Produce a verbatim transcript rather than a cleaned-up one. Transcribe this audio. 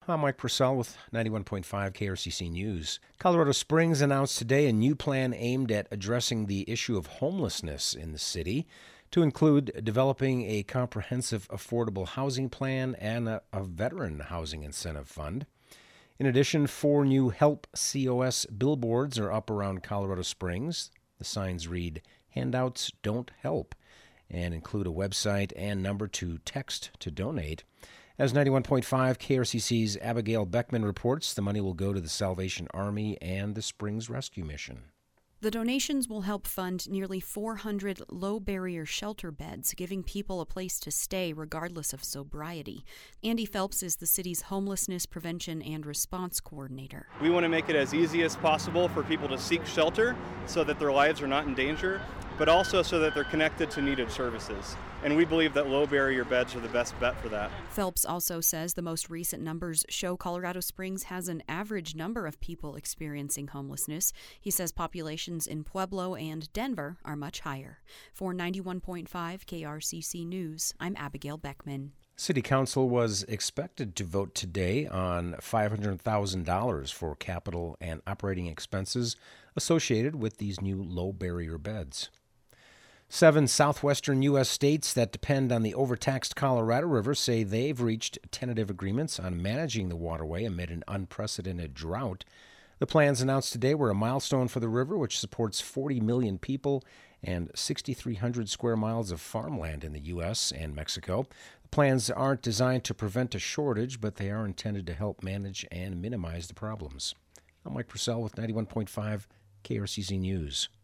I'm Mike Purcell with ninety-one point five K R C C News. Colorado Springs announced today a new plan aimed at addressing the issue of homelessness in the city, to include developing a comprehensive affordable housing plan and a, a veteran housing incentive fund. In addition, four new Help C O S billboards are up around Colorado Springs. The signs read, "Handouts don't help," and include a website and number to text to donate. As ninety-one point five K R C C's Abigail Beckman reports, the money will go to the Salvation Army and the Springs Rescue Mission. The donations will help fund nearly four hundred low-barrier shelter beds, giving people a place to stay regardless of sobriety. Andy Phelps is the city's homelessness prevention and response coordinator. We want to make it as easy as possible for people to seek shelter so that their lives are not in danger, but also so that they're connected to needed services. And we believe that low-barrier beds are the best bet for that. Phelps also says the most recent numbers show Colorado Springs has an average number of people experiencing homelessness. He says populations in Pueblo and Denver are much higher. For ninety-one point five K R C C News, I'm Abigail Beckman. City Council was expected to vote today on five hundred thousand dollars for capital and operating expenses associated with these new low-barrier beds. Seven southwestern U S states that depend on the overtaxed Colorado River say they've reached tentative agreements on managing the waterway amid an unprecedented drought. The plans announced today were a milestone for the river, which supports forty million people and six thousand three hundred square miles of farmland in the U S and Mexico. The plans aren't designed to prevent a shortage, but they are intended to help manage and minimize the problems. I'm Mike Purcell with ninety-one point five K R C C News.